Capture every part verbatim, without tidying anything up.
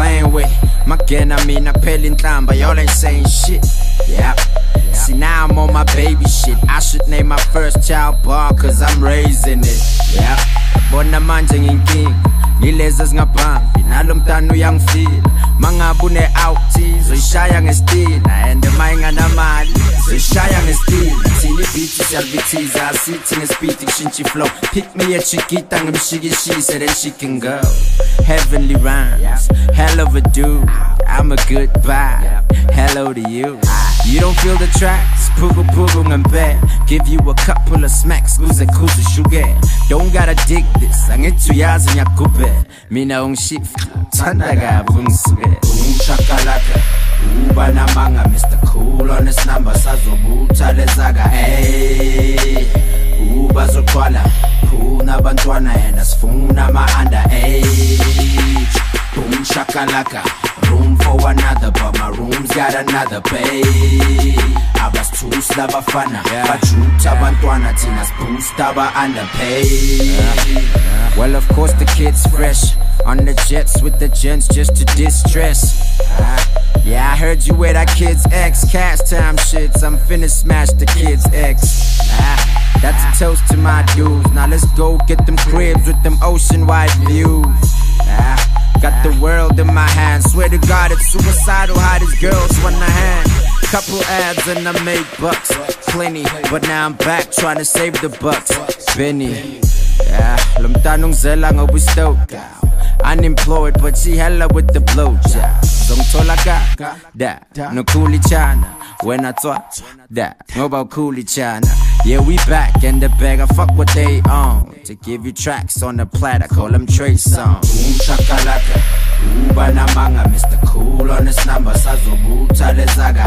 playing with. Magena mina peli ntlamba, y'all ain't saying shit. Yeah. See now I'm on my baby shit. I should name my first child Bar, cause I'm raising it. Yeah. Bona manje nginking ngilezi zingaphambi nalo mntana uyangifila mangabune outies uyishaya ngestina and mayinganamali uyishaya ngestina thina beat siyalvithiza asithi ngespeed kushintsha flow pick me a chiquita ngimshikishise then she can go heavenly rhymes hell of a dude I'm a good vibe hello to you you don't feel the tracks pugu pugu ngambe give you a couple of smacks kuze kuze sugar don't gotta dig this angithuyazi nyakupe mina ungishift thanda kabi ungisuke ungishakalaka uba namanga Mister Cool on this number sazobutha lezaga hey uba zoqwala khuna abantwana yena sifuna ama under age boom shakalaka room for another but my room's got another pay abas two slabafana bajuta abantwana thina siboost aba underpaid well of course the kids fresh on the jets with the gents just to distress uh, yeah I heard you with that kid's ex cash time shits I'm finna smash the kid's ex uh, that's a toast to my dudes now let's go get them cribs with them ocean wide views uh, got the world in my hands swear to God it's suicidal how these girls want a hand couple ads and I make bucks plenty but now I'm back trying to save the bucks Benny yeah lumtana ungizela ngoba stoke unemployed but she hella with the blowjob zongithola ka da nokhuli chana when I thought that ngoba khuli chana yeah we back in the bag I fuck what they own to give you tracks on the platter call them Trace songs umshakalaka uba namanga Mister Cool on this number sazobutha lezaga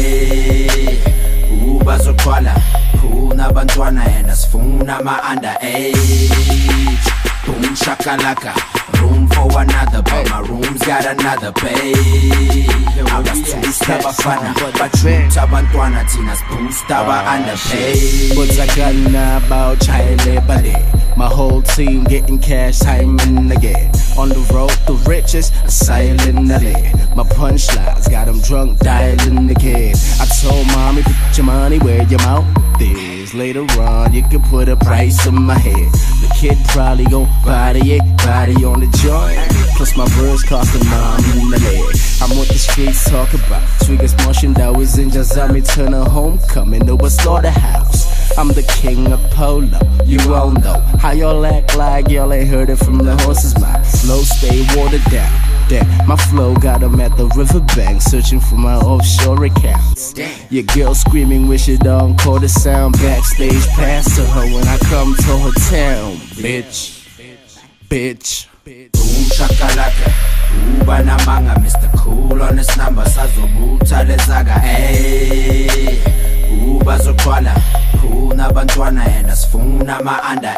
hey uba zoqwala khuna abantwana yena sifuna ama under age boom shakalaka room for another but my room's got another pay abas two slabafana bajuta abantwana thina siboost aba underpaid but I got now about child labor my whole team getting cash time and again on the road the richest silently my punchlines got them drunk dialing the kid I told mommy put your money where your mouth is later on you can put a price on my head the kid probably gon' body it body on the joint plus my verse cost a mom in the leg I'm what the streets talk about Triggers motion that was in Jazami turn a homecoming over slaughterhouse I'm the king of polo you all know how y'all act like y'all ain't heard it from the horse's mouth flow stay watered down there my flow got them at the riverbank searching for my offshore accounts your girl screaming wish it don't call the sound backstage pass to her when I come to her town bitch bitch boom shakalaka uba namanga Mister Cool on this number sazobutha lezaga hey uba zoqwala khuna abantwana yena sifuna ama under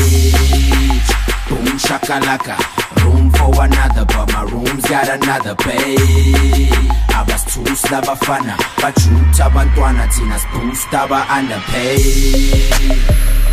age boom shakalaka room for another but my room's got another pay abas two slabafana bajuta abantwana thina siboost aba underpaid